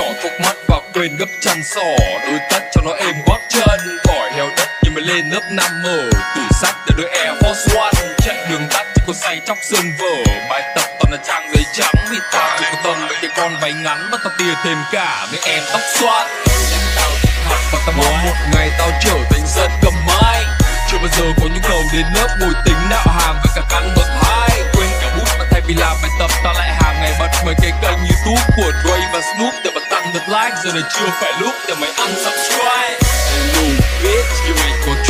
nhỏ thuốc mắt và quên gấp chăn sò, đôi tất cho nó êm gót chân. Khỏi heo đất nhưng mà lên lớp 5 mở tủ sách để đôi Air Force One. Chạy đường tắt cho cô say chóc sơn vở, bài tập toàn là trang giấy trắng. Vì tao chỉ có tâm mấy cái con váy ngắn, bắt tao tia thêm cả mấy em tóc xoăn. Tao học và tao mong một ngày tao trở thành dân cầm mic. Chưa bao giờ có nhu cầu đến lớp ngồi tính nạo hàm với cả căn bậc hai. Quên cả bút mà thay vì làm bài tập tao lại hàng ngày bật mấy cái kênh YouTube của Dre và Snoop để mà tăng được like. Giờ này chưa phải lúc để mày ăn subscribe. Hello bitch, you ain't got